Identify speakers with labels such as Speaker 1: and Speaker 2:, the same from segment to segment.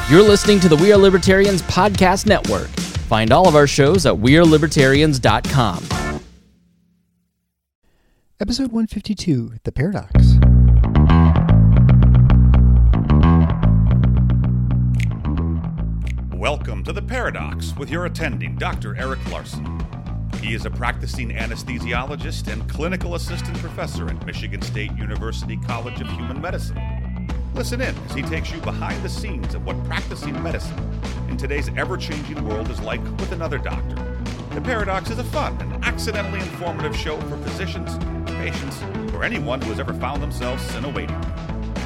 Speaker 1: You're listening to the We Are Libertarians Podcast Network. Find all of our shows at wearelibertarians.com.
Speaker 2: Episode 152, The Paradox.
Speaker 3: Welcome to The Paradox with your attending, Dr. Eric Larson. He is a practicing anesthesiologist and clinical assistant professor at Michigan State University College of Human Medicine. Listen in as he takes you behind the scenes of what practicing medicine in today's ever-changing world is like with another doctor. The Paradox is a fun and accidentally informative show for physicians, patients, or anyone who has ever found themselves in a waiting room.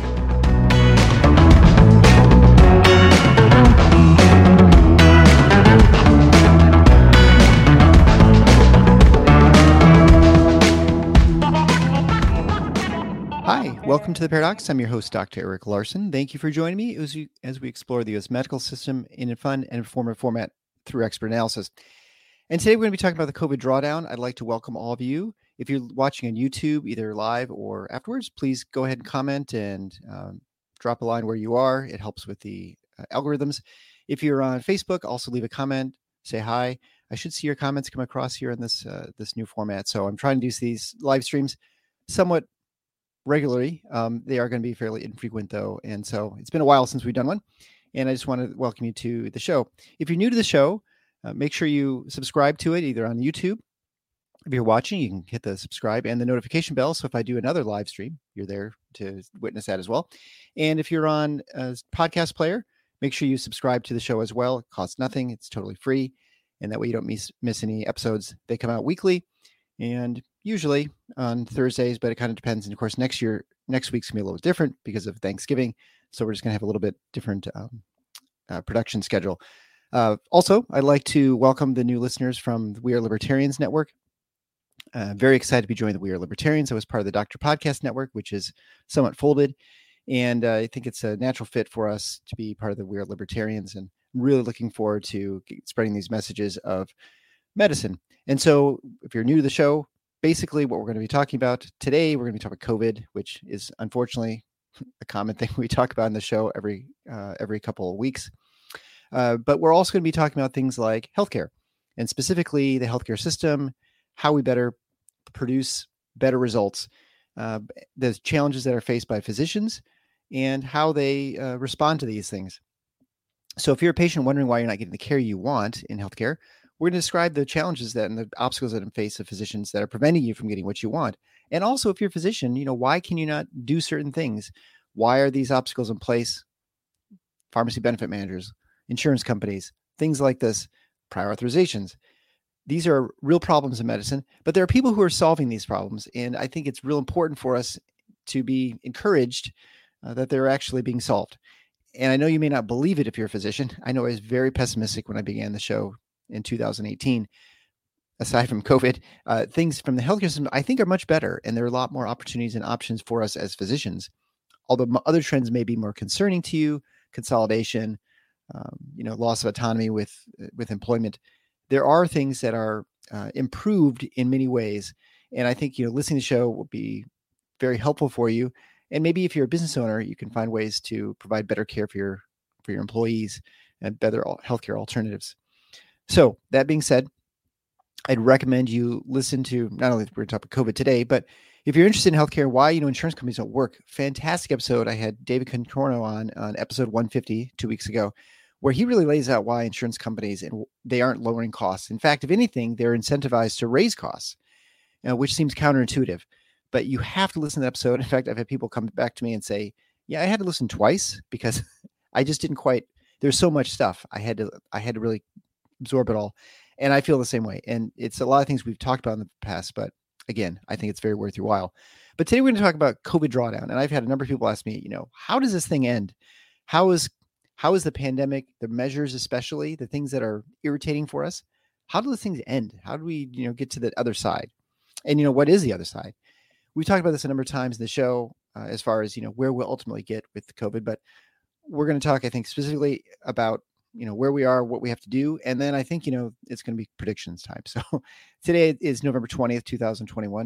Speaker 2: Hi, welcome to The Paradox. I'm your host, Dr. Eric Larson. Thank you for joining me as we explore the U.S. medical system in a fun and informative format through expert analysis. And today we're going to be talking about the COVID drawdown. I'd like to welcome all of you. If you're watching on YouTube, either live or afterwards, please go ahead and comment and drop a line where you are. It helps with the algorithms. If you're on Facebook, also leave a comment, say hi. I should see your comments come across here in this new format. So I'm trying to do these live streams somewhat regularly. They are going to be fairly infrequent though. And so it's been a while since we've done one. And I just want to welcome you to the show. If you're new to the show, make sure you subscribe to it either on YouTube. If you're watching, you can hit the subscribe and the notification bell. So if I do another live stream, you're there to witness that as well. And if you're on a podcast player, make sure you subscribe to the show as well. It costs nothing. It's totally free. And that way you don't miss any episodes. They come out weekly and usually on Thursdays, but it kind of depends. And of course, next week's gonna be a little different because of Thanksgiving. So we're just gonna have a little bit different production schedule. Also, I'd like to welcome the new listeners from the We Are Libertarians Network. Very excited to be joining the We Are Libertarians. I was part of the Doctor Podcast Network, which is somewhat folded. And I think it's a natural fit for us to be part of the We Are Libertarians. And I'm really looking forward to spreading these messages of medicine. And so if you're new to the show, basically what we're going to be talking about today, we're going to be talking about COVID, which is unfortunately a common thing we talk about in the show every couple of weeks. But we're also going to be talking about things like healthcare, and specifically the healthcare system, how we better produce better results, the challenges that are faced by physicians, and how they respond to these things. So if you're a patient wondering why you're not getting the care you want in healthcare, we're going to describe the challenges and the obstacles that face the physicians that are preventing you from getting what you want. And also, if you're a physician, why can you not do certain things? Why are these obstacles in place? Pharmacy benefit managers, insurance companies, things like this, prior authorizations. These are real problems in medicine, but there are people who are solving these problems. And I think it's real important for us to be encouraged that they're actually being solved. And I know you may not believe it if you're a physician. I know I was very pessimistic when I began the show in 2018. Aside from COVID, things from the healthcare system, I think, are much better. And there are a lot more opportunities and options for us as physicians. Although other trends may be more concerning to you, consolidation, loss of autonomy with employment. There are things that are improved in many ways. And I think, listening to the show will be very helpful for you. And maybe if you're a business owner, you can find ways to provide better care for your employees and better healthcare alternatives. So that being said, I'd recommend you listen to, not only we're going to talk about COVID today, but if you're interested in healthcare, why insurance companies don't work. Fantastic episode. I had David Contorno on episode 150 2 weeks ago, where he really lays out why insurance companies and they aren't lowering costs. In fact, if anything, they're incentivized to raise costs, which seems counterintuitive. But you have to listen to the episode. In fact, I've had people come back to me and say, "Yeah, I had to listen twice because I just didn't quite. There's so much stuff. I had to really absorb it all." And I feel the same way. And it's a lot of things we've talked about in the past, but again, I think it's very worth your while. But today we're going to talk about COVID drawdown. And I've had a number of people ask me, how does this thing end? How is the pandemic, the measures, especially the things that are irritating for us, how do those things end? How do we, get to the other side? And, what is the other side? We've talked about this a number of times in the show as far as, where we'll ultimately get with COVID, but we're going to talk, I think, specifically about, where we are, what we have to do. And then I think, it's going to be predictions time. So today is November 20th, 2021.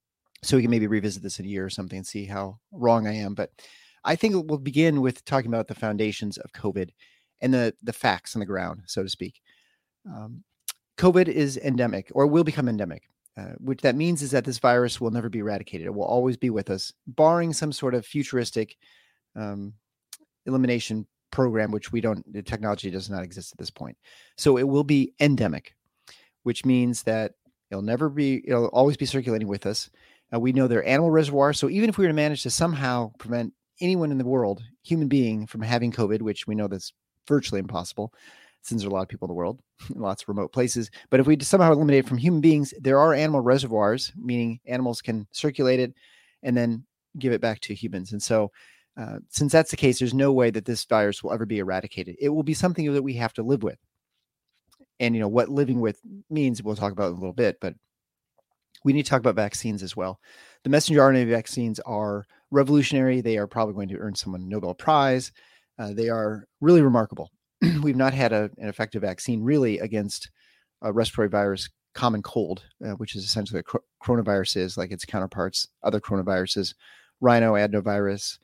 Speaker 2: So we can maybe revisit this in a year or something and see how wrong I am. But I think we'll begin with talking about the foundations of COVID and the facts on the ground, so to speak. COVID is endemic, or will become endemic. Which that means is that this virus will never be eradicated. It will always be with us, barring some sort of futuristic elimination program, which the technology does not exist at this point. So it will be endemic, which means that it'll always be circulating with us. We know there are animal reservoirs. So even if we were to manage to somehow prevent anyone in the world, human being, from having COVID, which we know that's virtually impossible, since there are a lot of people in the world, lots of remote places. But if we somehow eliminate it from human beings, there are animal reservoirs, meaning animals can circulate it and then give it back to humans. And so since that's the case, there's no way that this virus will ever be eradicated. It will be something that we have to live with. And, what living with means, we'll talk about in a little bit, but we need to talk about vaccines as well. The messenger RNA vaccines are revolutionary. They are probably going to earn someone a Nobel Prize. They are really remarkable. We've not had an effective vaccine really against a respiratory virus, common cold, which is essentially what coronavirus is, like its counterparts, other coronaviruses, rhino adenovirus.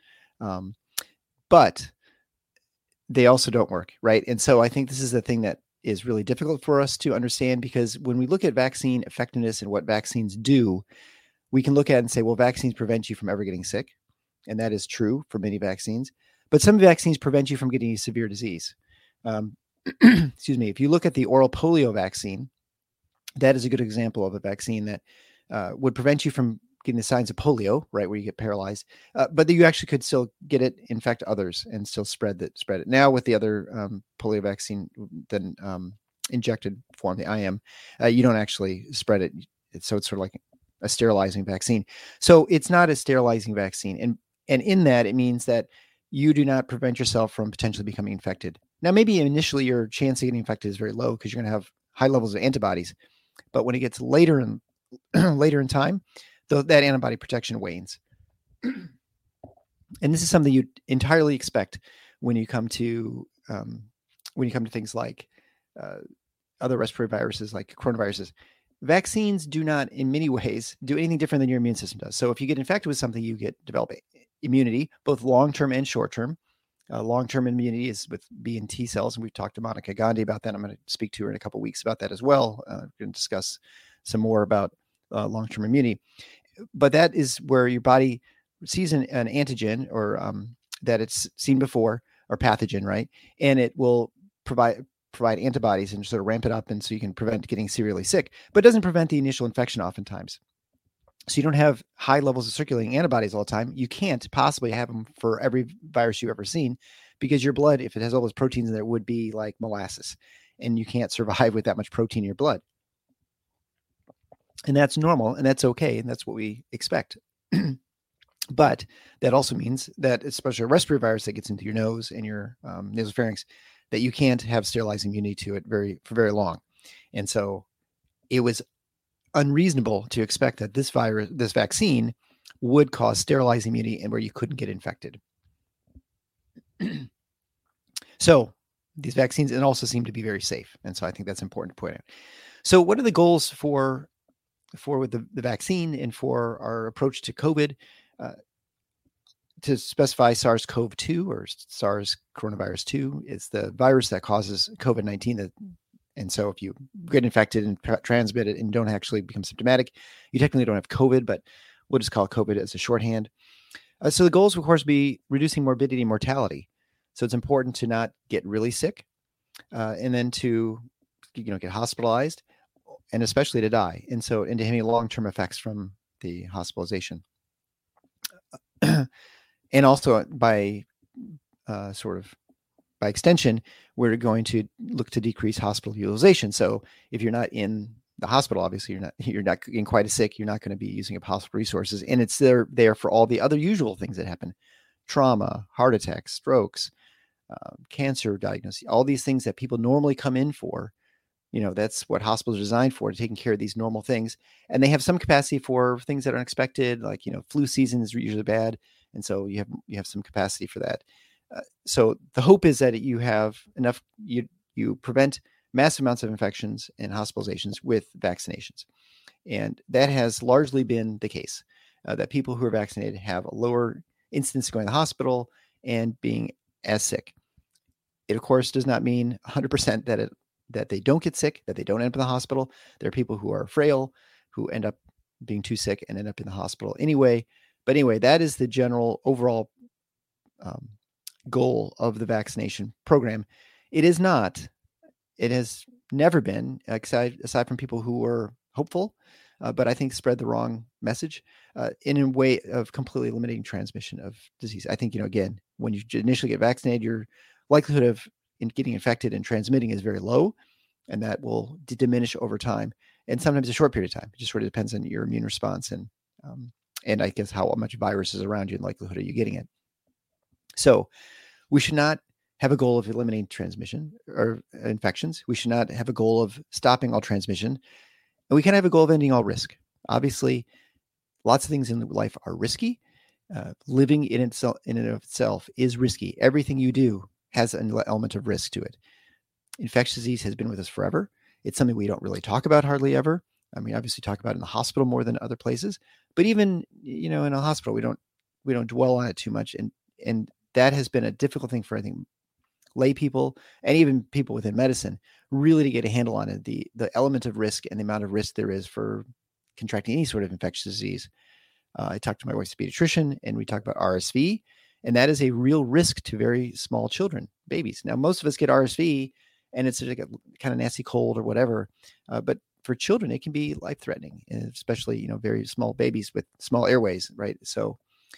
Speaker 2: But they also don't work, right? And so I think this is the thing that is really difficult for us to understand, because when we look at vaccine effectiveness and what vaccines do, we can look at it and say, well, vaccines prevent you from ever getting sick. And that is true for many vaccines. But some vaccines prevent you from getting a severe disease. Excuse me. If you look at the oral polio vaccine, that is a good example of a vaccine that would prevent you from getting the signs of polio, right, where you get paralyzed, but that you actually could still get it, infect others, and still spread it. Now with the other polio vaccine, the injected form, the IM, you don't actually spread it. So it's sort of like a sterilizing vaccine. So it's not a sterilizing vaccine, and in that it means that you do not prevent yourself from potentially becoming infected. Now, maybe initially your chance of getting infected is very low because you're going to have high levels of antibodies, but when it gets later in time, that antibody protection wanes. And this is something you entirely expect when you come to things like other respiratory viruses, like coronaviruses. Vaccines do not, in many ways, do anything different than your immune system does. So if you get infected with something, you develop immunity, both long-term and short-term. Long-term immunity is with B and T cells, and we've talked to Monica Gandhi about that. I'm going to speak to her in a couple of weeks about that as well. We're going to discuss some more about long-term immunity. But that is where your body sees an antigen or that it's seen before, or pathogen, right? And it will provide antibodies and sort of ramp it up, and so you can prevent getting severely sick, but it doesn't prevent the initial infection oftentimes. So you don't have high levels of circulating antibodies all the time. You can't possibly have them for every virus you've ever seen, because your blood, if it has all those proteins in there, would be like molasses, and you can't survive with that much protein in your blood. And that's normal, and that's okay, and that's what we expect. But that also means that, especially a respiratory virus that gets into your nose and your nasopharynx, that you can't have sterilizing immunity to it for very long. And so it was unreasonable to expect that this vaccine would cause sterilizing immunity and where you couldn't get infected. So these vaccines also seem to be very safe. And so I think that's important to point out. So what are the goals for with the vaccine and for our approach to COVID? To specify SARS-CoV-2 or SARS coronavirus 2, it's the virus that causes COVID-19. And so if you get infected and transmit it and don't actually become symptomatic, you technically don't have COVID, but we'll just call it COVID as a shorthand. So the goals, of course, be reducing morbidity and mortality. So it's important to not get really sick, and then to get hospitalized, and especially to die, and to having long-term effects from the hospitalization. And also by extension, we're going to look to decrease hospital utilization. So if you're not in the hospital, obviously you're not getting quite as sick. You're not going to be using up hospital resources, and it's there for all the other usual things that happen: trauma, heart attacks, strokes, cancer diagnosis, all these things that people normally come in for. That's what hospitals are designed for, to taking care of these normal things. And they have some capacity for things that are unexpected, like, flu season is usually bad. And so you have some capacity for that. So the hope is that you have enough, you prevent massive amounts of infections and hospitalizations with vaccinations. And that has largely been the case, that people who are vaccinated have a lower incidence of going to the hospital and being as sick. It, of course, does not mean 100% that they don't get sick, that they don't end up in the hospital. There are people who are frail, who end up being too sick and end up in the hospital anyway. But anyway, that is the general overall goal of the vaccination program. It is not, it has never been, aside from people who were hopeful, but I think spread the wrong message in a way of completely limiting transmission of disease. I think, again, when you initially get vaccinated, your likelihood of getting infected and transmitting is very low, and that will diminish over time. And sometimes a short period of time. It just sort of depends on your immune response and I guess how much virus is around you and likelihood of you getting it. So we should not have a goal of eliminating transmission or infections. We should not have a goal of stopping all transmission. And we can have a goal of ending all risk. Obviously, lots of things in life are risky. Living in and of itself is risky. Everything you do has an element of risk to it. Infectious disease has been with us forever. It's something we don't really talk about hardly ever. I mean, obviously talk about it in the hospital more than other places, but even, in a hospital, we don't dwell on it too much. And that has been a difficult thing for, I think, lay people and even people within medicine really to get a handle on it, the element of risk and the amount of risk there is for contracting any sort of infectious disease. I talked to my wife's pediatrician and we talked about RSV, and that is a real risk to very small children, babies. Now, most of us get RSV and it's like a kind of nasty cold or whatever. But for children, it can be life-threatening, especially, very small babies with small airways, right? So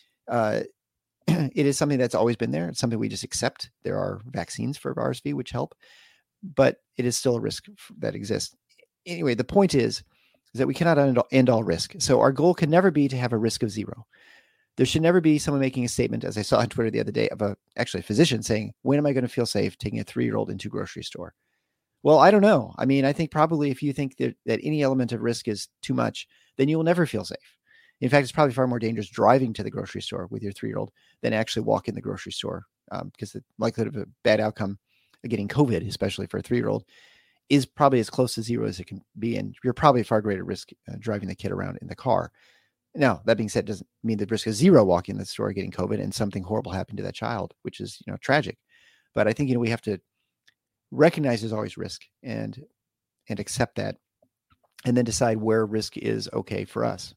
Speaker 2: it is something that's always been there. It's something we just accept. There are vaccines for RSV, which help, but it is still a risk that exists. Anyway, the point is that we cannot end all risk. So our goal can never be to have a risk of zero. There should never be someone making a statement, as I saw on Twitter the other day, of a physician saying, when am I going to feel safe taking a 3-year-old into a grocery store? Well, I don't know. I mean, I think probably if you think that any element of risk is too much, then you will never feel safe. In fact, it's probably far more dangerous driving to the grocery store with your 3-year-old than actually walk in the grocery store, because the likelihood of a bad outcome of getting COVID, especially for a 3-year-old, is probably as close to zero as it can be. And you're probably far greater risk driving the kid around in the car. Now, that being said, doesn't mean the risk is zero walking in the store getting COVID and something horrible happened to that child, which is, tragic. But I think, we have to recognize there's always risk and accept that, and then decide where risk is okay for us.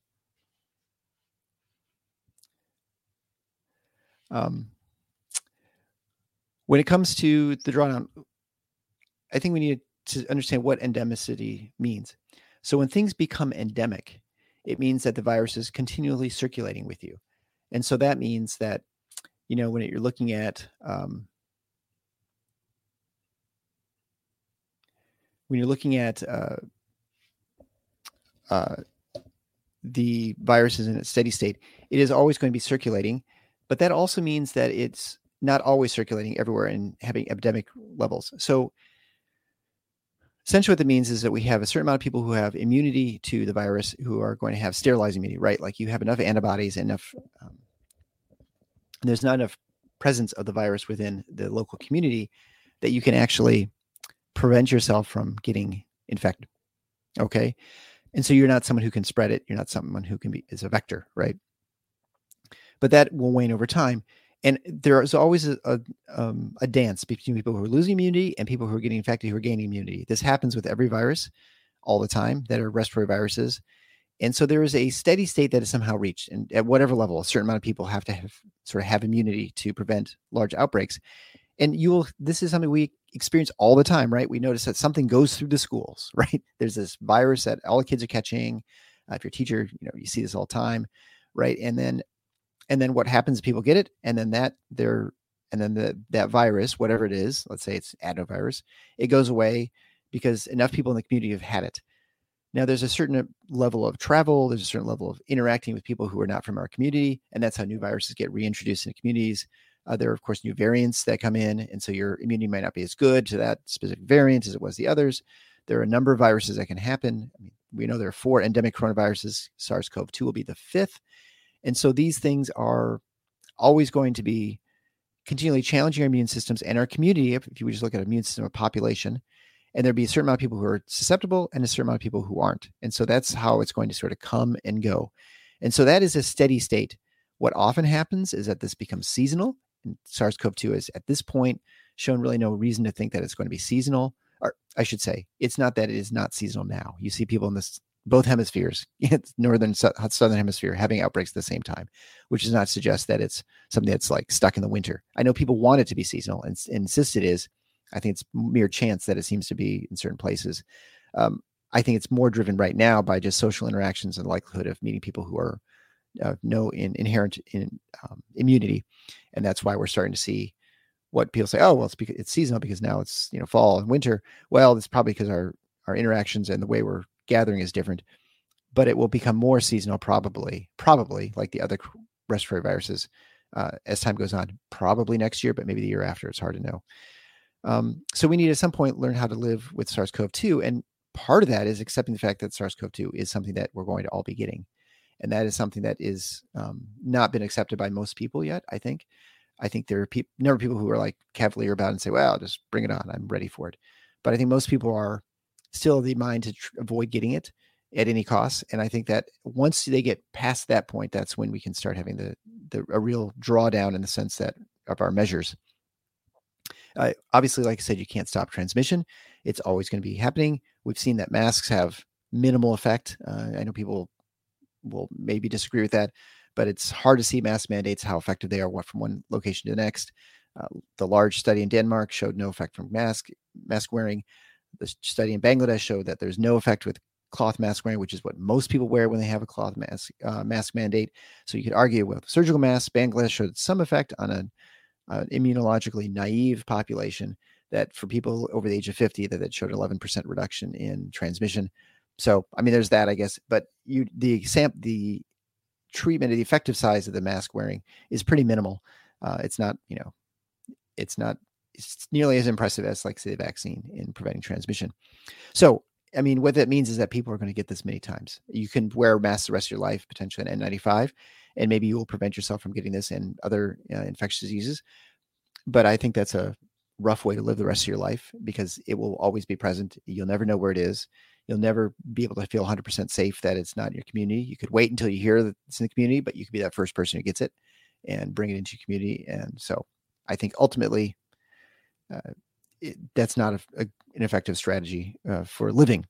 Speaker 2: When it comes to the drawdown, I think we need to understand what endemicity means. So when things become endemic, it means that the virus is continually circulating with you. And so that means that, when you're looking at, the virus is in a steady state, it is always going to be circulating, but that also means that it's not always circulating everywhere and having epidemic levels. So essentially what that means is that we have a certain amount of people who have immunity to the virus who are going to have sterilizing immunity, right? Like you have enough antibodies, enough, there's not enough presence of the virus within the local community that you can actually prevent yourself from getting infected. Okay. And so you're not someone who can spread it. You're not someone who is a vector, right? But that will wane over time. And there is always a dance between people who are losing immunity and people who are getting infected, who are gaining immunity. This happens with every virus all the time that are respiratory viruses. And so there is a steady state that is somehow reached. And at whatever level, a certain amount of people have to have immunity to prevent large outbreaks. And this is something we experience all the time, right? We notice that something goes through the schools, right? There's this virus that all the kids are catching. If you're a teacher, you see this all the time, right? And then what happens? People get it, and then that virus, whatever it is, let's say it's adenovirus, it goes away because enough people in the community have had it. Now, there's a certain level of travel, there's a certain level of interacting with people who are not from our community, and that's how new viruses get reintroduced into communities. There are, of course, new variants that come in, and so your immunity might not be as good to that specific variant as it was the others. There are a number of viruses that can happen. I mean, we know there are 4 endemic coronaviruses. SARS-CoV-2 will be the 5th. And so these things are always going to be continually challenging our immune systems and our community. If you would just look at immune system or population, and there'd be a certain amount of people who are susceptible and a certain amount of people who aren't. And so that's how it's going to sort of come and go. And so that is a steady state. What often happens is that this becomes seasonal. And SARS-CoV-2 is at this point shown really no reason to think that it's going to be seasonal. Or I should say, it's not that it is not seasonal now. You see people in both hemispheres, northern, southern hemisphere, having outbreaks at the same time, which does not suggest that it's something that's like stuck in the winter. I know people want it to be seasonal and insist it is. I think it's mere chance that it seems to be in certain places. I think it's more driven right now by just social interactions and the likelihood of meeting people who are inherent in immunity. And that's why we're starting to see what people say, oh, well, it's seasonal because now it's, fall and winter. Well, it's probably because our interactions and the way we're gathering is different, but it will become more seasonal probably like the other respiratory viruses as time goes on, probably next year, but maybe the year after. It's hard to know. So we need at some point learn how to live with SARS-CoV-2. And part of that is accepting the fact that SARS-CoV-2 is something that we're going to all be getting. And that is something that is not been accepted by most people yet, I think. I think there are people who are like cavalier about it and say, well, just bring it on. I'm ready for it. But I think most people are still of the mind to avoid getting it at any cost. And I think that once they get past that point, that's when we can start having a real drawdown in the sense that of our measures. Obviously, like I said, you can't stop transmission. It's always going to be happening. We've seen that masks have minimal effect. I know people will maybe disagree with that, but it's hard to see mask mandates, how effective they are from one location to the next. The large study in Denmark showed no effect from mask wearing. The study in Bangladesh showed that there's no effect with cloth mask wearing, which is what most people wear when they have a cloth mask mandate. So you could argue with surgical masks. Bangladesh showed some effect on an immunologically naive population, that for people over the age of 50, that showed 11% reduction in transmission. So, I mean, there's that, I guess, but the treatment, the effective size of the mask wearing is pretty minimal. It's not it's nearly as impressive as, like, say, the vaccine in preventing transmission. So, I mean, what that means is that people are going to get this many times. You can wear masks the rest of your life, potentially an N95, and maybe you will prevent yourself from getting this and other infectious diseases. But I think that's a rough way to live the rest of your life, because it will always be present. You'll never know where it is. You'll never be able to feel 100% safe that it's not in your community. You could wait until you hear that it's in the community, but you could be that first person who gets it and bring it into your community. And so I think ultimately that's not an effective strategy for living.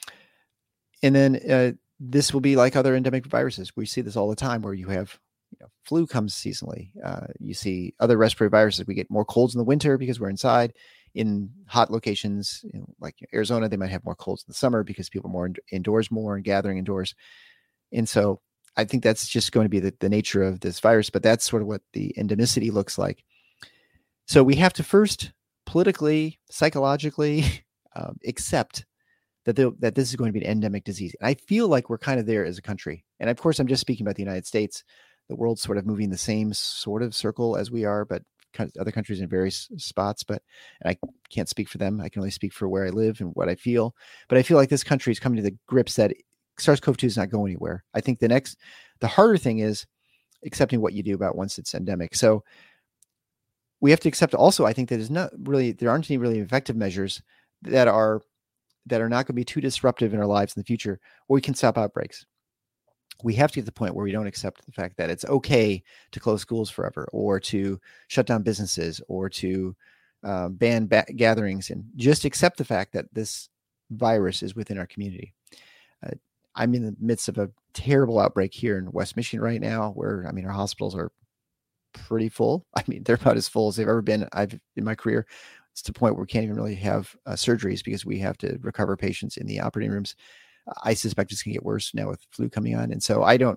Speaker 2: And then this will be like other endemic viruses. We see this all the time, where you have flu comes seasonally. You see other respiratory viruses. We get more colds in the winter because we're inside. In hot locations, like Arizona, they might have more colds in the summer because people are more indoors more and gathering indoors. And so I think that's just going to be the nature of this virus, but that's sort of what the endemicity looks like. So we have to first politically, psychologically accept that this is going to be an endemic disease. And I feel like we're kind of there as a country. And of course, I'm just speaking about the United States. The world's sort of moving the same sort of circle as we are, but other countries in various spots. But I can't speak for them. I can only speak for where I live and what I feel. But I feel like this country is coming to the grips that SARS-CoV-2 is not going anywhere. I think the harder thing is accepting what you do about once it's endemic. So we have to accept also, I think, that there aren't any really effective measures that are not going to be too disruptive in our lives in the future, where we can stop outbreaks. We have to get to the point where we don't accept the fact that it's okay to close schools forever, or to shut down businesses, or to ban gatherings, and just accept the fact that this virus is within our community. I'm in the midst of a terrible outbreak here in West Michigan right now, where, I mean, our hospitals are pretty full. I mean, they're about as full as they've ever been in my career. It's to the point where we can't even really have surgeries because we have to recover patients in the operating rooms. I suspect it's going to get worse now with flu coming on. And so I don't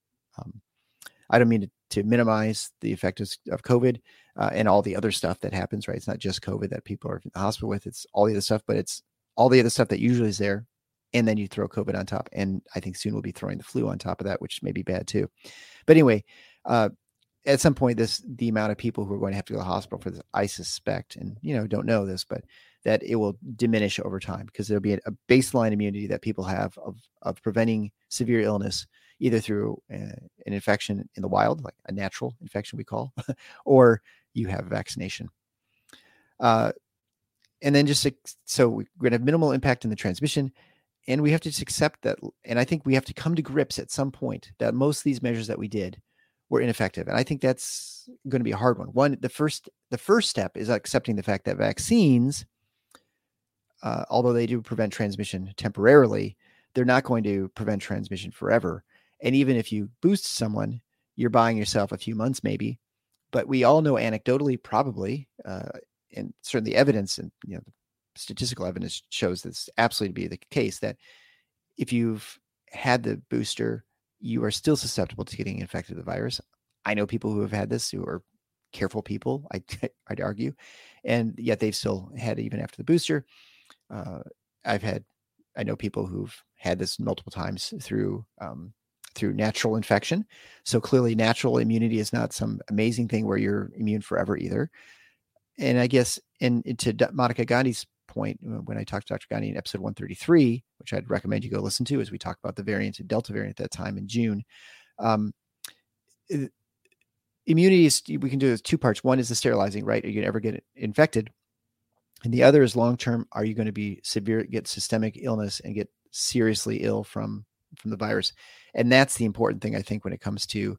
Speaker 2: mean to minimize the effect of COVID and all the other stuff that happens, right? It's not just COVID that people are in the hospital with. It's all the other stuff, but it's all the other stuff that usually is there. And then you throw COVID on top. And I think soon we'll be throwing the flu on top of that, which may be bad too. But anyway, at some point, the amount of people who are going to have to go to the hospital for this, I suspect, and don't know this, but that it will diminish over time, because there'll be a baseline immunity that people have of preventing severe illness, either through an infection in the wild, like a natural infection we call, or you have vaccination. And then so we're going to have minimal impact in the transmission, and we have to just accept that. And I think we have to come to grips at some point that most of these measures that we did were ineffective. And I think that's going to be a hard one. The first step is accepting the fact that vaccines, although they do prevent transmission temporarily, they're not going to prevent transmission forever. And even if you boost someone, you're buying yourself a few months maybe. But we all know anecdotally, probably, and certainly evidence and statistical evidence shows this absolutely to be the case, that if you've had the booster, you are still susceptible to getting infected with the virus. I know people who have had this who are careful people, I'd argue, and yet they've still had it even after the booster. I know people who've had this multiple times through natural infection. So clearly natural immunity is not some amazing thing where you're immune forever either. And I guess, and to Monica Gandhi's point, when I talked to Dr. Gandhi in episode 133, which I'd recommend you go listen to, as we talked about the variant, Delta variant at that time in June, immunity is, we can do it 2 parts. One is the sterilizing, right? Are you going to ever get infected? And the other is long-term. Are you going to be get systemic illness and get seriously ill from the virus? And that's the important thing, I think, when it comes to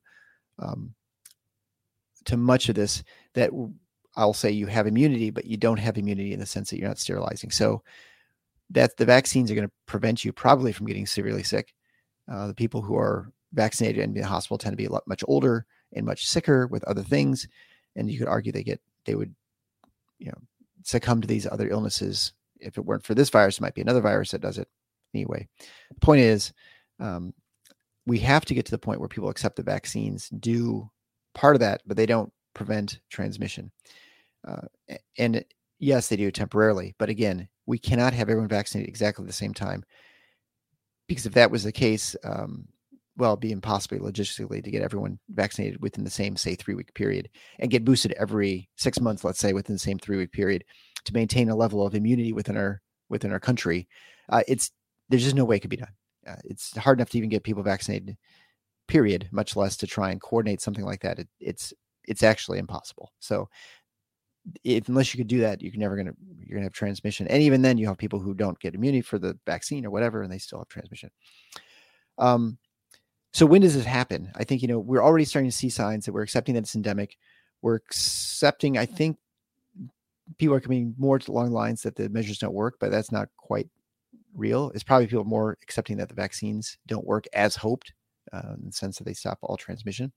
Speaker 2: much of this, that I'll say you have immunity, but you don't have immunity in the sense that you're not sterilizing. So that the vaccines are going to prevent you probably from getting severely sick. The people who are vaccinated and in the hospital tend to be much older and much sicker with other things. And you could argue they would succumb to these other illnesses. If it weren't for this virus, it might be another virus that does it anyway. The point is, we have to get to the point where people accept the vaccines do part of that, but they don't prevent transmission. And yes, they do temporarily, but again, we cannot have everyone vaccinated exactly at the same time, because if that was the case, it'd be impossible logistically to get everyone vaccinated within the same, say, 3-week period, and get boosted every 6 months, let's say, within the same 3-week period to maintain a level of immunity within our country. There's just no way it could be done. It's hard enough to even get people vaccinated, period, much less to try and coordinate something like that. It's actually impossible. So unless you could do that, you're going to have transmission. And even then you have people who don't get immunity for the vaccine or whatever, and they still have transmission. So when does this happen? I think, we're already starting to see signs that we're accepting that it's endemic. We're accepting, I think people are coming more along the lines that the measures don't work, but that's not quite real. It's probably people more accepting that the vaccines don't work as hoped, in the sense that they stop all transmission.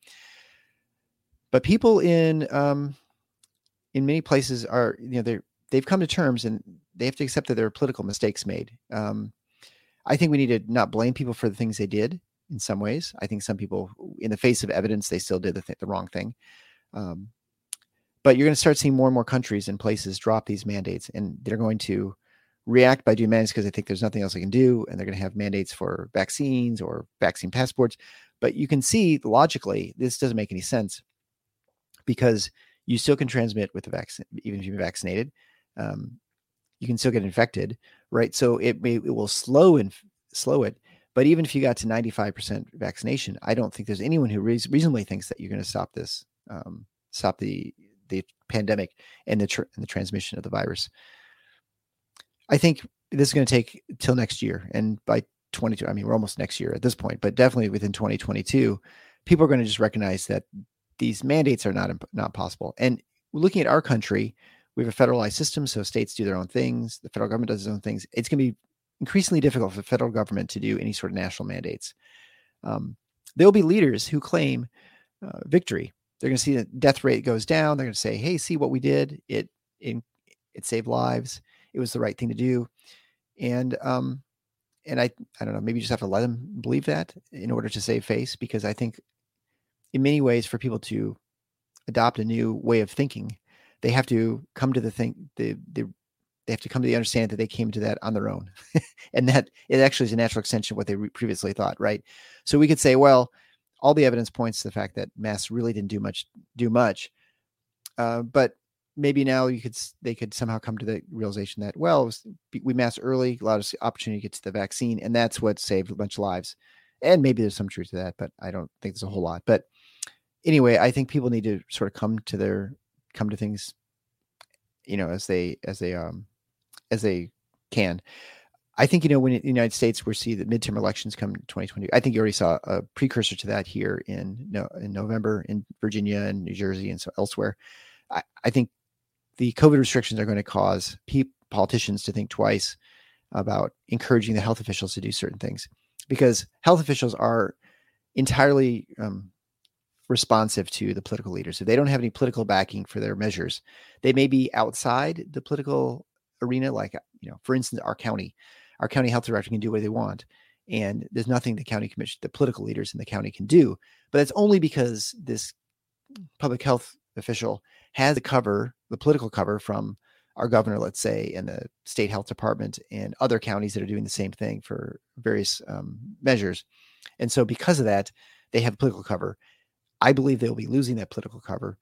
Speaker 2: But people in many places are, they've come to terms and they have to accept that there are political mistakes made. I think we need to not blame people for the things they did in some ways. I think some people, in the face of evidence, they still did the wrong thing. But you're going to start seeing more and more countries and places drop these mandates, and they're going to react by doing mandates because they think there's nothing else they can do, and they're going to have mandates for vaccines or vaccine passports. But you can see logically, this doesn't make any sense, because you still can transmit with the vaccine, even if you've been vaccinated. You can still get infected, right? So it will slow it. But even if you got to 95% vaccination, I don't think there's anyone who reasonably thinks that you're going to stop this, stop the pandemic and the transmission of the virus. I think this is going to take till next year, and by 22, I mean, we're almost next year at this point, but definitely within 2022, people are going to just recognize that these mandates are not possible. And looking at our country, we have a federalized system, so states do their own things. The federal government does its own things. It's going to be increasingly difficult for the federal government to do any sort of national mandates. There'll be leaders who claim victory. They're going to see the death rate goes down. They're going to say, "Hey, see what we did? It saved lives. It was the right thing to do." And I don't know, maybe you just have to let them believe that in order to save face, because I think in many ways, for people to adopt a new way of thinking, they have to come to they have to come to the understanding that they came to that on their own, and that it actually is a natural extension of what they previously thought, right? So we could say, well, all the evidence points to the fact that masks really didn't do much, but maybe now they could somehow come to the realization that, well, we masked early, allowed us the opportunity to get to the vaccine, and that's what saved a bunch of lives. And maybe there's some truth to that, but I don't think there's a whole lot. But anyway, I think people need to sort of come to things, as they can. I think, when in the United States, we're seeing the midterm elections come in 2020. I think you already saw a precursor to that here in November in Virginia and New Jersey and so elsewhere. I think the COVID restrictions are going to cause politicians to think twice about encouraging the health officials to do certain things, because health officials are entirely responsive to the political leaders. If they don't have any political backing for their measures, they may be outside the political arena. Like, for instance, our county health director can do what they want, and there's nothing the political leaders in the county can do. But that's only because this public health official has the political cover from our governor, let's say, and the state health department and other counties that are doing the same thing for various measures. And so because of that, they have political cover. I believe they'll be losing that political cover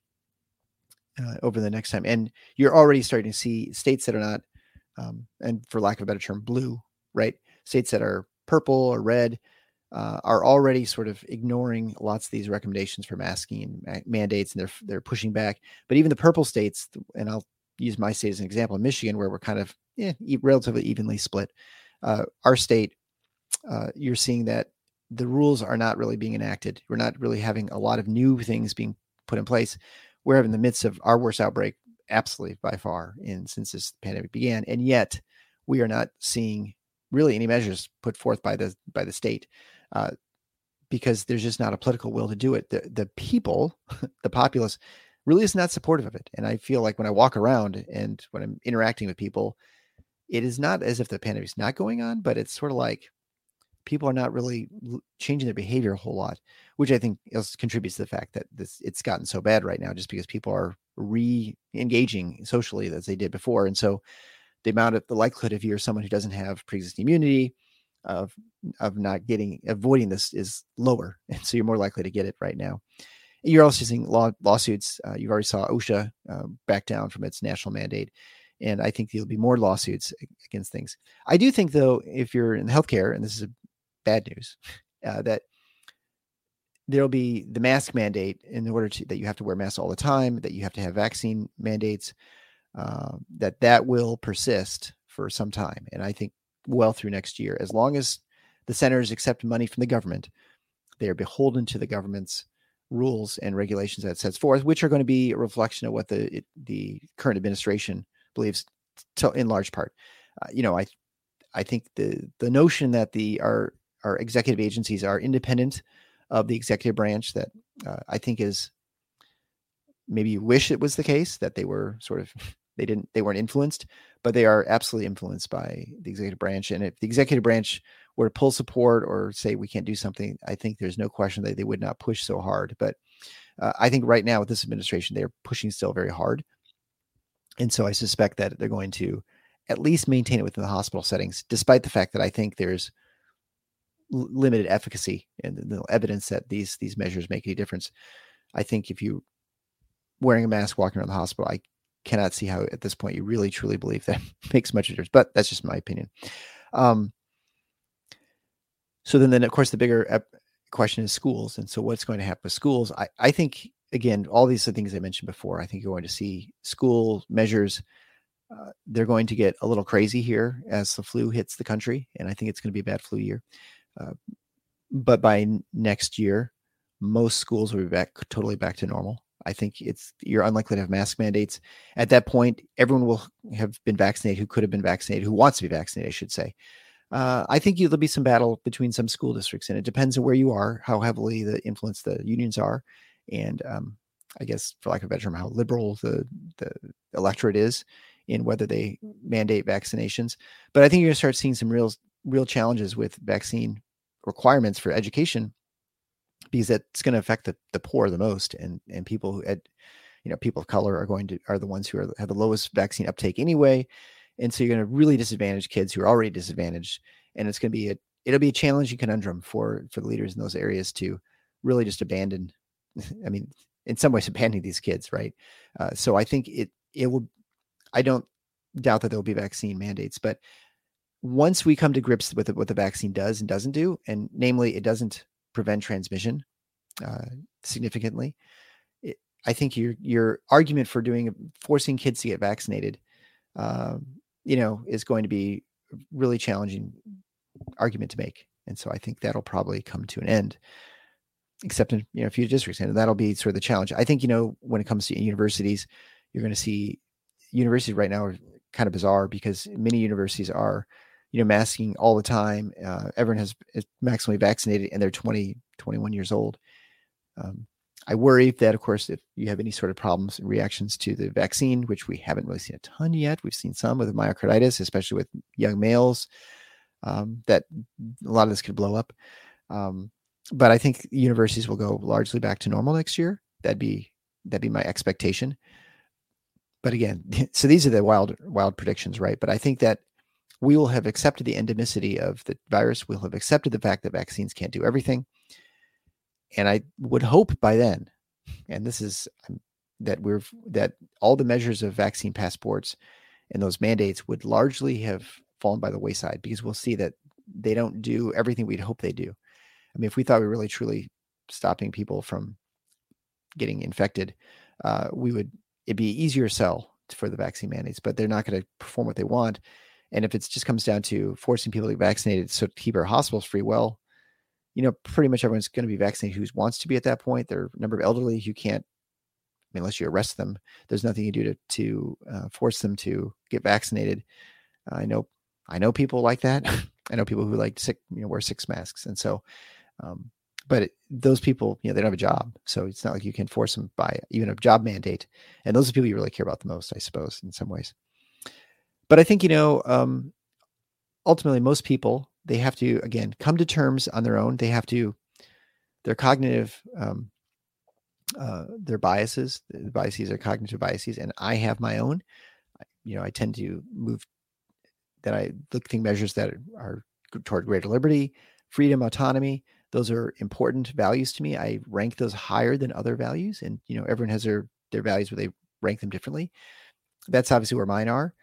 Speaker 2: over the next time. And you're already starting to see states that are not, and for lack of a better term, blue, right? States that are purple or red are already sort of ignoring lots of these recommendations for masking and mandates, and they're pushing back. But even the purple states, and I'll use my state as an example, in Michigan, where we're kind of relatively evenly split. Our state, you're seeing that the rules are not really being enacted. We're not really having a lot of new things being put in place. We're in the midst of our worst outbreak, absolutely by far, since this pandemic began, and yet we are not seeing really any measures put forth by the state, because there's just not a political will to do it. The people, the populace, really is not supportive of it. And I feel like when I walk around and when I'm interacting with people, it is not as if the pandemic is not going on, but it's sort of like people are not really changing their behavior a whole lot, which I think contributes to the fact that it's gotten so bad right now, just because people are re-engaging socially as they did before. And so the likelihood if you're someone who doesn't have pre-existing immunity of avoiding this is lower. And so you're more likely to get it right now. You're also seeing lawsuits. You've already saw OSHA back down from its national mandate. And I think there'll be more lawsuits against things. I do think, though, if you're in healthcare, and this is bad news, that there'll be the mask mandate in order that you have to wear masks all the time, that you have to have vaccine mandates, that will persist for some time. And I think well through next year, as long as the centers accept money from the government, they are beholden to the government's rules and regulations that it sets forth, which are going to be a reflection of what the current administration believes in large part. I think the notion that our executive agencies are independent of the executive branch, that I think is, maybe you wish it was the case, that they were sort of, they weren't influenced, but they are absolutely influenced by the executive branch. And if the executive branch were to pull support or say we can't do something, I think there's no question that they would not push so hard. But I think right now with this administration, they're pushing still very hard. And so I suspect that they're going to at least maintain it within the hospital settings, despite the fact that I think there's limited efficacy and the evidence that these measures make any difference. I think if you wearing a mask walking around the hospital, I cannot see how at this point you really truly believe that makes much difference. But that's just my opinion. So then of course the bigger question is schools. And so what's going to happen with schools? I think, again, all these things I mentioned before, I think you're going to see school measures. They're going to get a little crazy here as the flu hits the country. And I think it's going to be a bad flu year. But by next year, most schools will be totally back to normal. I think you're unlikely to have mask mandates. At that point, everyone will have been vaccinated who could have been vaccinated, who wants to be vaccinated, I should say. I think there'll be some battle between some school districts, and it depends on where you are, how heavily the influence the unions are, and I guess, for lack of a better term, how liberal the electorate is in whether they mandate vaccinations. But I think you're going to start seeing some real challenges with vaccine requirements for education, because that's going to affect the poor the most, and people who people of color are the ones who have the lowest vaccine uptake anyway. And so you're going to really disadvantage kids who are already disadvantaged. And it's going to be it'll be a challenging conundrum for the leaders in those areas to really just abandon, I mean, in some ways abandoning these kids. Right. So I think it will, I don't doubt that there'll be vaccine mandates, but once we come to grips with what the vaccine does and doesn't do, and namely it doesn't prevent transmission significantly, I think your argument for forcing kids to get vaccinated, is going to be really challenging argument to make. And so I think that'll probably come to an end, except in a few districts, and that'll be sort of the challenge. I think when it comes to universities, you're going to see universities right now are kind of bizarre because many universities are masking all the time. Everyone is maximally vaccinated and they're 20, 21 years old. I worry that, of course, if you have any sort of problems and reactions to the vaccine, which we haven't really seen a ton yet, we've seen some with myocarditis, especially with young males, that a lot of this could blow up. But I think universities will go largely back to normal next year. That'd be my expectation. But again, so these are the wild predictions, right? But I think that we will have accepted the endemicity of the virus. We'll have accepted the fact that vaccines can't do everything. And I would hope by then, and this is that all the measures of vaccine passports and those mandates would largely have fallen by the wayside, because we'll see that they don't do everything we'd hope they do. I mean, if we thought we were really truly stopping people from getting infected, it'd be easier sell for the vaccine mandates, but they're not going to perform what they want. And if it just comes down to forcing people to get vaccinated so to keep our hospitals free, well, pretty much everyone's going to be vaccinated who wants to be at that point. There are a number of elderly who can't, unless you arrest them, there's nothing you do to force them to get vaccinated. I know people like that. I know people who like wear 6 masks. And so, but those people, they don't have a job. So it's not like you can force them by even a job mandate. And those are the people you really care about the most, I suppose, in some ways. But I think, ultimately most people, they have to, again, come to terms on their own. They have to, their cognitive, their biases, the biases are cognitive biases. And I have my own. I tend to move that I look at measures that are toward greater liberty, freedom, autonomy. Those are important values to me. I rank those higher than other values. And, everyone has their values where they rank them differently. That's obviously where mine are.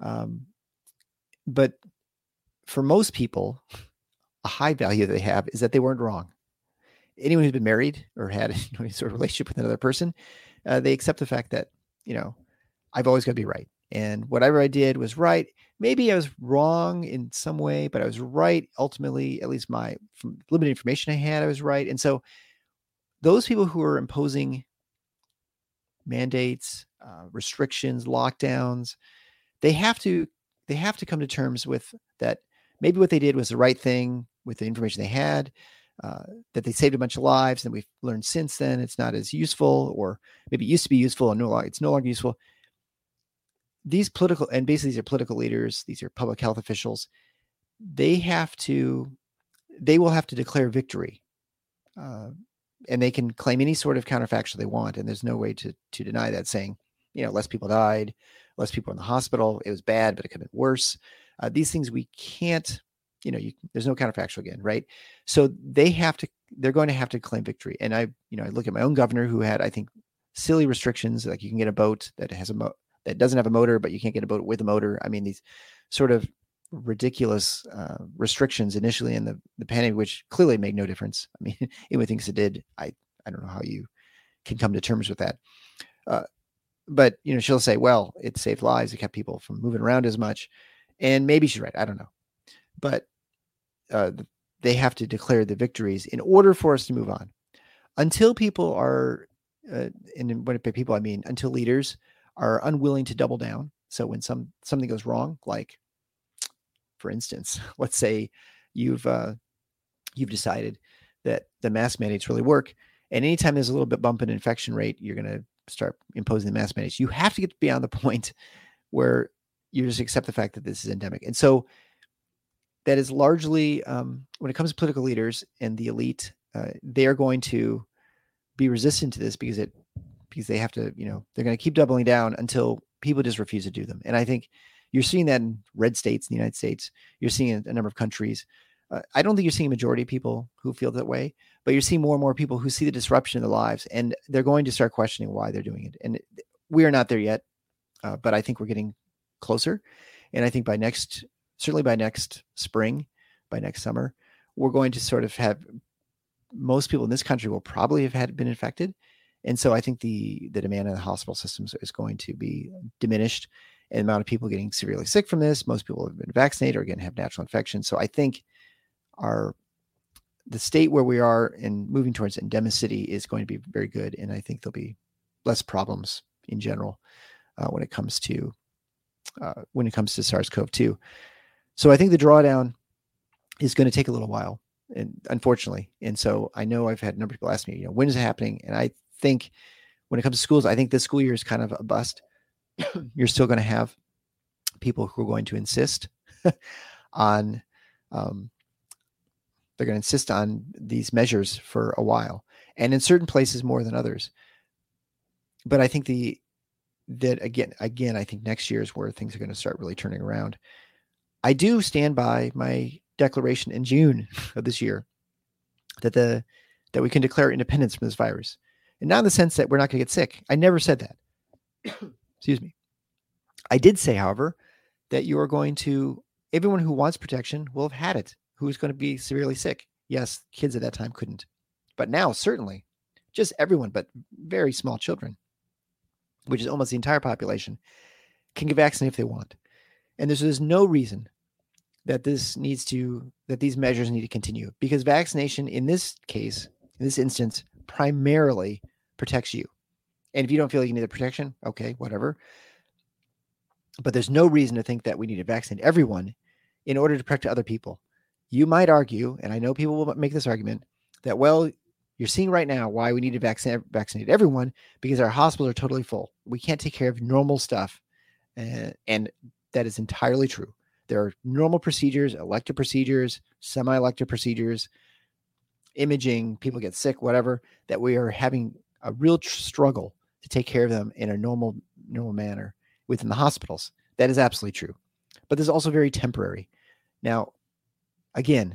Speaker 2: But for most people, a high value that they have is that they weren't wrong. Anyone who's been married or had any sort of relationship with another person, they accept the fact that, I've always got to be right. And whatever I did was right. Maybe I was wrong in some way, but I was right. Ultimately, at least from limited information I had, I was right. And so those people who are imposing mandates, restrictions, lockdowns, they have to come to terms with that. Maybe what they did was the right thing with the information they had, that they saved a bunch of lives. And we've learned since then it's not as useful, or maybe it used to be useful and it's no longer useful. These are political leaders, these are public health officials. They will have to declare victory. And they can claim any sort of counterfactual they want. And there's no way to deny that, saying, less people died, less people in the hospital. It was bad, but it could have been worse. These things we can't, there's no counterfactual again, right? So they're going to have to claim victory. And I look at my own governor who had, I think, silly restrictions, like you can get a boat that has that doesn't have a motor, but you can't get a boat with a motor. I mean, these sort of ridiculous restrictions initially in the pandemic, which clearly made no difference. I mean, even things it did, I don't know how you can come to terms with that. But, she'll say, well, it saved lives. It kept people from moving around as much. And maybe she's right. I don't know. But they have to declare the victories in order for us to move on. Until people are, and by people, I mean, until leaders are unwilling to double down. So when something goes wrong, like, for instance, let's say you've decided that the mask mandates really work, and anytime there's a little bit bump in infection rate, you're going to start imposing the mask mandates. You have to get beyond the point where you just accept the fact that this is endemic. And so that is largely, when it comes to political leaders and the elite, they are going to be resistant to this because they have to, they're going to keep doubling down until people just refuse to do them. And I think you're seeing that in red states in the United States. You're seeing it in a number of countries. I don't think you're seeing a majority of people who feel that way, but you're seeing more and more people who see the disruption in their lives, and they're going to start questioning why they're doing it. And we are not there yet, but I think we're getting closer. And I think certainly by next spring, by next summer, we're going to sort of have, most people in this country will probably have been infected. And so I think the demand on the hospital systems is going to be diminished. and the amount of people getting severely sick from this. Most people have been vaccinated or again have natural infection. So I think the state where we are in moving towards endemicity is going to be very good. And I think there'll be less problems in general when it comes to SARS-CoV-2. So I think the drawdown is going to take a little while, and unfortunately. And so I know I've had a number of people ask me, when is it happening? And I think when it comes to schools, I think this school year is kind of a bust. You're still going to have people who are going to insist on, they're going to insist on these measures for a while, and in certain places more than others. But I think again, I think next year is where things are going to start really turning around. I do stand by my declaration in June of this year that we can declare independence from this virus, and not in the sense that we're not going to get sick. I never said that. Excuse me. I did say, however, that everyone who wants protection will have had it, who is going to be severely sick. Yes, kids at that time couldn't, but now certainly just everyone, but very small children, which is almost the entire population, can get vaccinated if they want. And there's no reason that these measures need to continue, because vaccination in this case, in this instance, primarily protects you. And if you don't feel like you need the protection, okay, whatever. But there's no reason to think that we need to vaccinate everyone in order to protect other people. You might argue, and I know people will make this argument, that, well, you're seeing right now why we need to vaccinate everyone, because our hospitals are totally full. We can't take care of normal stuff. And that is entirely true. There are normal procedures, elective procedures, semi-elective procedures, imaging, people get sick, whatever, that we are having a real struggle to take care of them in a normal manner within the hospitals. That is absolutely true. But this is also very temporary. Now, again,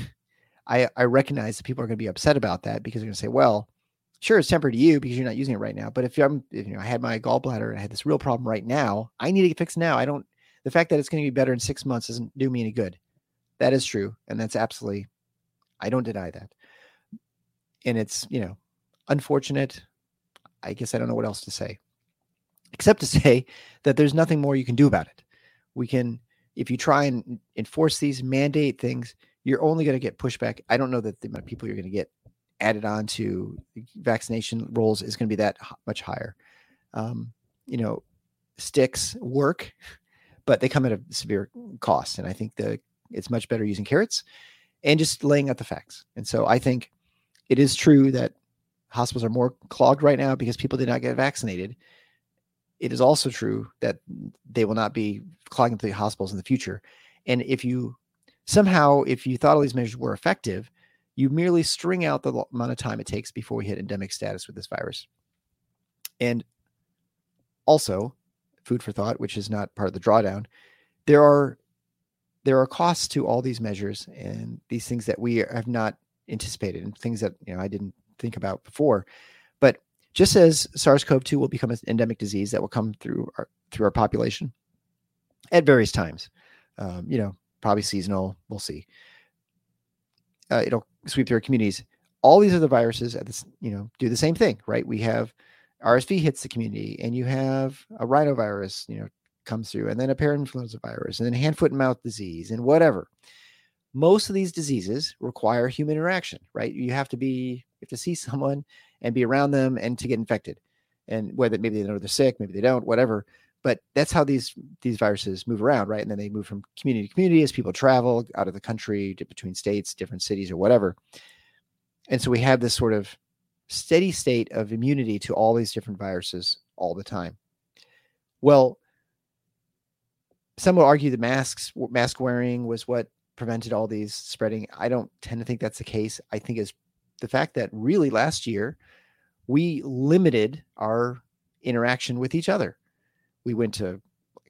Speaker 2: I recognize that people are going to be upset about that, because they're going to say, well, sure, it's temporary to you because you're not using it right now. But if I had my gallbladder and I had this real problem right now, I need to get fixed now. The fact that it's going to be better in 6 months doesn't do me any good. That is true. And that's absolutely, I don't deny that. And it's, unfortunate. I guess I don't know what else to say, except to say that there's nothing more you can do about it. If you try and enforce these mandate things, you're only going to get pushback. I don't know that the amount of people you're going to get added on to vaccination rolls is going to be that much higher. Sticks work, but they come at a severe cost. And I think it's much better using carrots and just laying out the facts. And so I think it is true that hospitals are more clogged right now because people did not get vaccinated. It is also true that they will not be clogging the hospitals in the future. And if you thought all these measures were effective, you merely string out the amount of time it takes before we hit endemic status with this virus. And also, food for thought, which is not part of the drawdown, there are costs to all these measures and these things that we have not anticipated, and things that I didn't think about before. But just as SARS-CoV-2 will become an endemic disease that will come through our population at various times, probably seasonal, we'll see. It'll sweep through our communities. All these other viruses do the same thing, right? We have RSV hits the community, and you have a rhinovirus, comes through, and then a parainfluenza virus, and then hand, foot, and mouth disease, and whatever. Most of these diseases require human interaction, right? You have to see someone and be around them and to get infected. And whether maybe they know they're sick, maybe they don't, whatever. But that's how these viruses move around, right? And then they move from community to community as people travel out of the country, between states, different cities, or whatever. And so we have this sort of steady state of immunity to all these different viruses all the time. Well, some will argue that mask wearing was what prevented all these spreading. I don't tend to think that's the case. I think it's the fact that really last year we limited our interaction with each other. We went to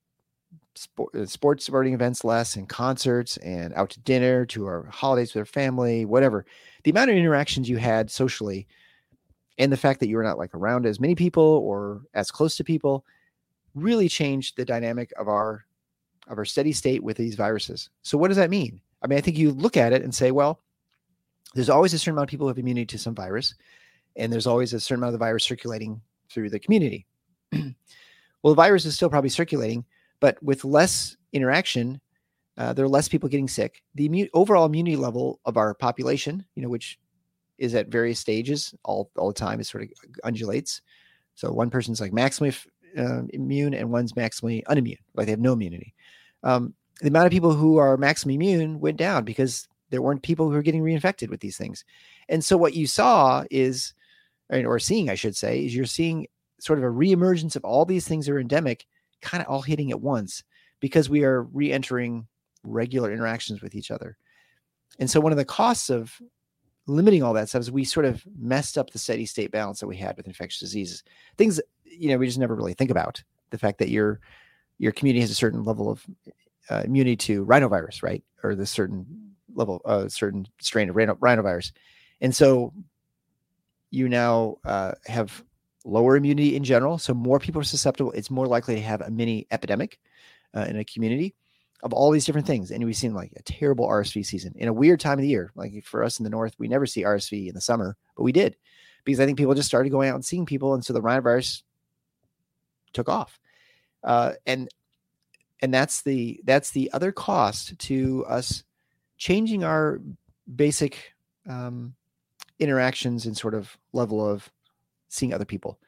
Speaker 2: sports sporting events less, and concerts, and out to dinner, to our holidays with our family, whatever. The amount of interactions you had socially, and the fact that you were not around as many people or as close to people, really changed the dynamic of our steady state with these viruses. So what does that mean? I mean, I think you look at it and say, well, there's always a certain amount of people who have immunity to some virus, and there's always a certain amount of the virus circulating through the community. Well, the virus is still probably circulating, But with less interaction, there are less people getting sick. The overall immunity level of our population, which is at various stages all the time, it sort of undulates. So one person's like maximally immune and one's maximally unimmune, like they have no immunity. The amount of people who are maximally immune went down because there weren't people who were getting reinfected with these things. And so what you saw is, or seeing, I should say, is you're seeing sort of a reemergence of all these things that are endemic kind of all hitting at once because we are re-entering regular interactions with each other. And so one of the costs of limiting all that stuff is we sort of messed up the steady state balance that we had with infectious diseases. Things, we just never really think about. The fact that your community has a certain level of immunity to rhinovirus, right? Or the certain level, certain strain of rhinovirus. And so you now have lower immunity in general. So more people are susceptible. It's more likely to have a mini epidemic in a community of all these different things. And we've seen like a terrible RSV season in a weird time of the year. Like for us in the North, we never see RSV in the summer, but we did because I think people just started going out and seeing people. And so the rhinovirus took off. And that's the other cost to us changing our basic interactions and sort of level of seeing other people.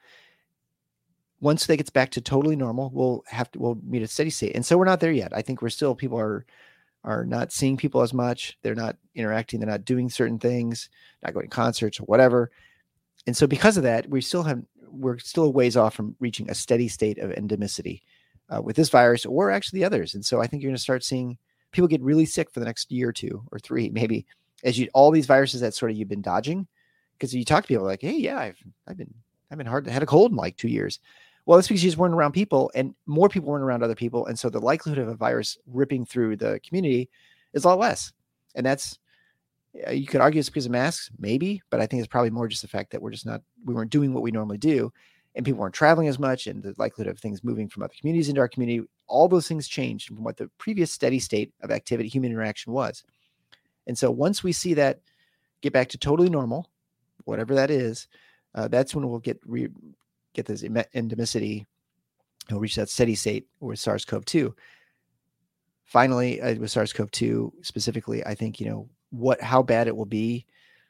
Speaker 2: Once that gets back to totally normal, we'll meet a steady state. And so we're not there yet. I think people are not seeing people as much. They're not interacting. They're not doing certain things, not going to concerts or whatever. And so because of that, we're still a ways off from reaching a steady state of endemicity with this virus or actually the others. And so I think you're going to start seeing people get really sick for the next year or 2 or 3, maybe, as all these viruses that sort of you've been dodging. Because you talk to people like, hey, yeah, I've been had a cold in like 2 years. Well, that's because you just weren't around people and more people weren't around other people. And so the likelihood of a virus ripping through the community is a lot less. And that's, you could argue it's because of masks, maybe, but I think it's probably more just the fact that we weren't doing what we normally do and people weren't traveling as much and the likelihood of things moving from other communities into our community, all those things changed from what the previous steady state of activity, human interaction was. And so once we see that get back to totally normal, whatever that is, that's when we'll get this endemicity, we'll reach that steady state with SARS-CoV-2. Finally, with SARS-CoV-2 specifically, I think, how bad it will be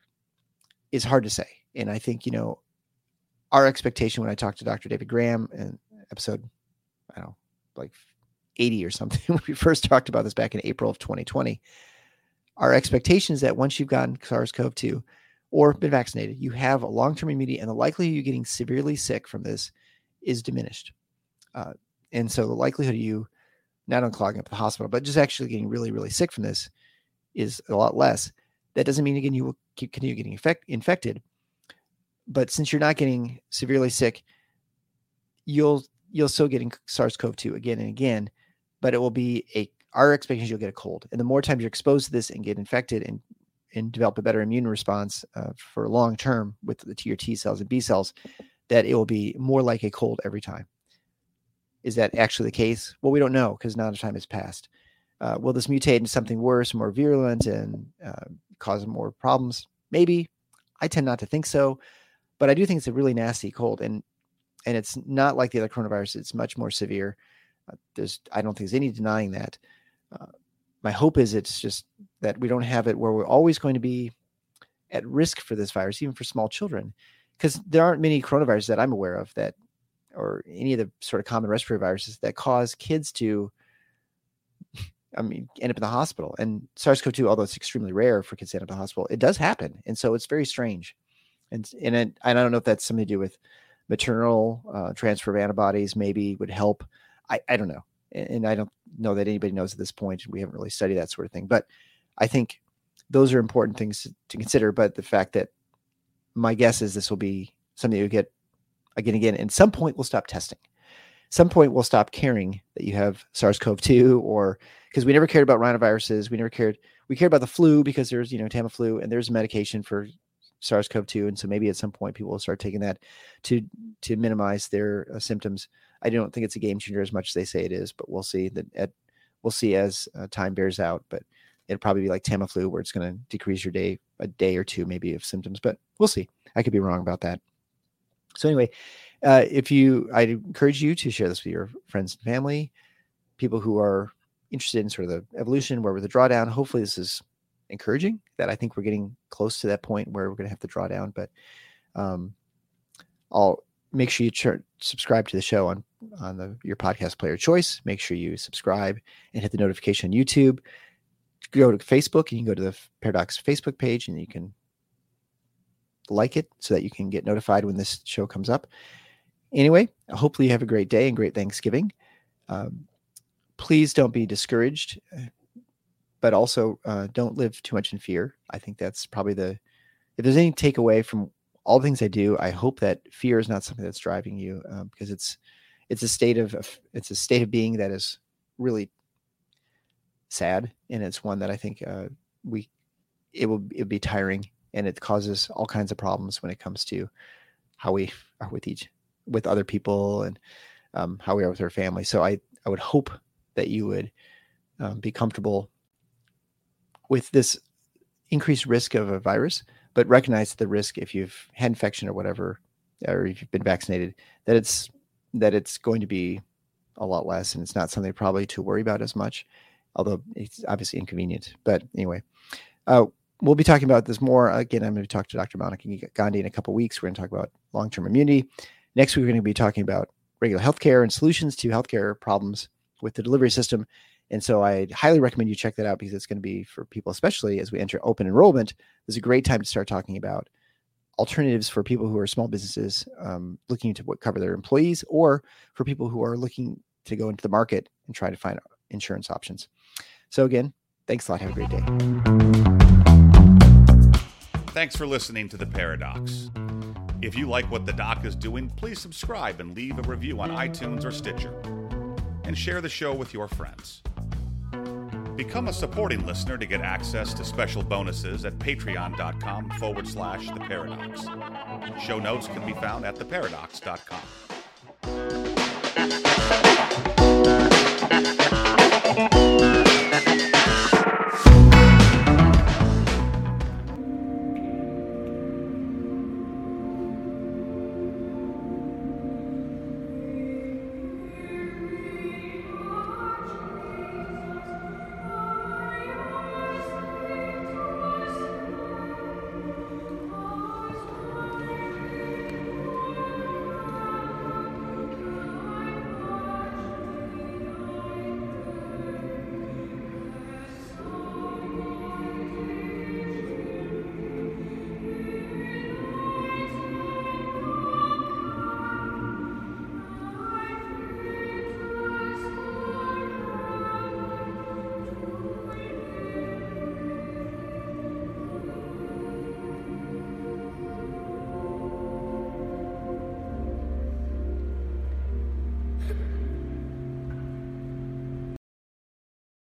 Speaker 2: is hard to say. And I think, our expectation when I talked to Dr. David Graham in episode, I don't know, like 80 or something, when we first talked about this back in April of 2020, our expectation is that once you've gotten SARS-CoV-2 or been vaccinated, you have a long-term immunity and the likelihood of you getting severely sick from this is diminished. And so the likelihood of you not only clogging up the hospital, but just actually getting really, really sick from this is a lot less. That doesn't mean, again, you will continue getting infected. But since you're not getting severely sick, you'll still getting SARS-CoV-2 again and again, but it will be our expectation is you'll get a cold. And the more times you're exposed to this and get infected and develop a better immune response for long term with your T cells and B cells, that it will be more like a cold every time. Is that actually the case? Well, we don't know because not enough time has passed. Will this mutate into something worse, more virulent, and cause more problems? Maybe. I tend not to think so, but I do think it's a really nasty cold, and it's not like the other coronavirus. It's much more severe. I don't think there's any denying that. My hope is it's just that we don't have it where we're always going to be at risk for this virus, even for small children, because there aren't many coronaviruses that I'm aware of that, or any of the sort of common respiratory viruses that cause kids to, end up in the hospital. And SARS-CoV-2, although it's extremely rare for kids to end up in the hospital, it does happen. And so it's very strange. And I don't know if that's something to do with maternal transfer of antibodies, maybe would help. I don't know. And I don't know that anybody knows at this point. We haven't really studied that sort of thing. But I think those are important things to consider. But the fact that my guess is this will be something you get again. And some point we'll stop testing. Some point we'll stop caring that you have SARS-CoV-2, or because we never cared about rhinoviruses. We cared about the flu because there's, Tamiflu, and there's a medication for SARS-CoV-2. And so maybe at some point people will start taking that to minimize their symptoms. I don't think it's a game changer as much as they say it is, but we'll see we'll see as time bears out, but it'll probably be like Tamiflu where it's going to decrease your a day or two, maybe, of symptoms, but we'll see. I could be wrong about that. So anyway, I'd encourage you to share this with your friends and family, people who are interested in sort of the evolution, where with the drawdown, hopefully this is encouraging. That I think we're getting close to that point where we're going to have to draw down. But I'll make sure you subscribe to the show on your podcast player of choice. Make sure you subscribe and hit the notification on YouTube. Go to Facebook and you can go to the Paradox Facebook page and you can like it so that you can get notified when this show comes up. Anyway, hopefully you have a great day and great Thanksgiving. Please don't be discouraged, but also don't live too much in fear. I think that's probably if there's any takeaway from all the things I do, I hope that fear is not something that's driving you, because it's a state of being that is really sad, and it's one that I think it will be tiring, and it causes all kinds of problems when it comes to how we are with other people and how we are with our family. So I would hope that you would be comfortable with this increased risk of a virus, but recognize the risk if you've had infection or whatever, or if you've been vaccinated, that it's going to be a lot less, and it's not something probably to worry about as much, although it's obviously inconvenient. But anyway, we'll be talking about this more. Again, I'm going to talk to Dr. Monica Gandhi in a couple of weeks. We're going to talk about long-term immunity. Next week, we're going to be talking about regular healthcare and solutions to healthcare problems with the delivery system. And so I highly recommend you check that out, because it's going to be for people, especially as we enter open enrollment. There's a great time to start talking about alternatives for people who are small businesses looking to cover their employees, or for people who are looking to go into the market and try to find insurance options. So again, thanks a lot. Have a great day.
Speaker 3: Thanks for listening to The Paradox. If you like what the doc is doing, please subscribe and leave a review on iTunes or Stitcher. And share the show with your friends. Become a supporting listener to get access to special bonuses at patreon.com/theparadox. Show notes can be found at theparadox.com.